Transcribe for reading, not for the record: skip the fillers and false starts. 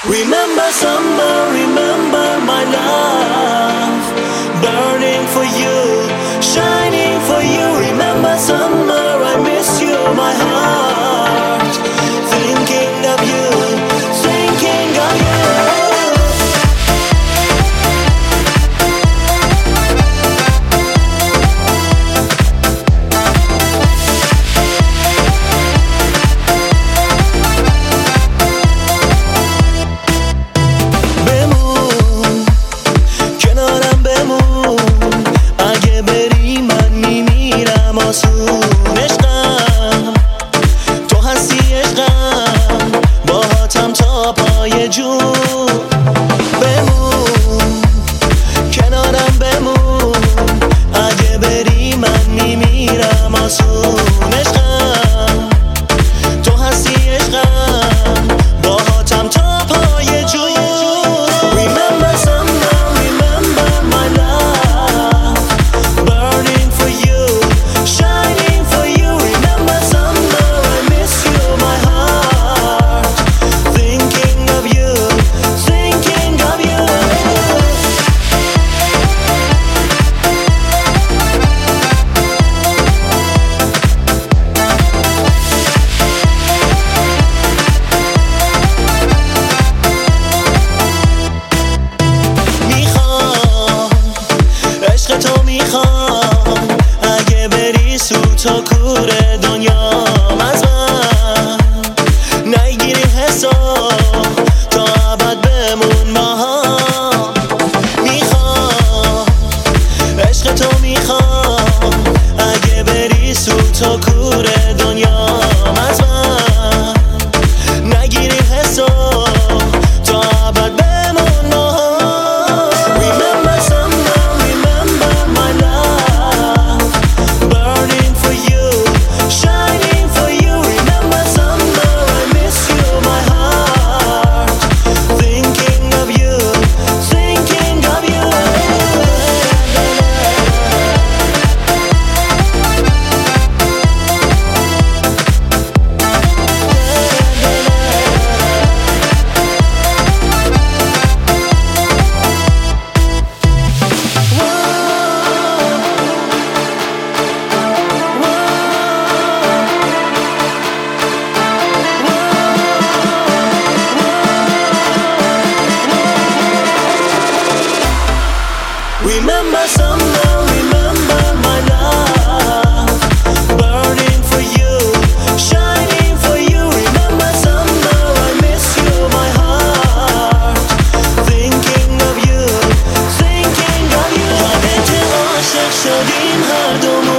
Remember summer, remember my love, burning for you, shining for you. Remember summer, I miss you, my heart, thinking of you, thinking of you. عشقم تو هستی عشقم باهاتم تا پای جون بمون کنارم بمون اگه بری من میمیرم آسون عشقم تو هستی عشقم باهاتم تا پای جون Remember summer, remember my love, burning for you, shining for you. Remember summer, I miss you, my heart, thinking of you, thinking of you. میخوام عشق تو میخوام اگه بری سو تا کور دنیام از من نگیری حساب تا ابد بمون با هم میخوام عشق تو میخوام اگه بری سو تا کور دنیام از من نگیری حساب تا ابد بمون با هم Remember summer, remember my love, burning for you, shining for you. Remember summer, I miss you, my heart, thinking of you, thinking of you. Remember summer, remember my love, burning for you, shining for you. Remember summer, I miss you, my heart, thinking of you, thinking of you. یادت عاشق شدیم هر دومون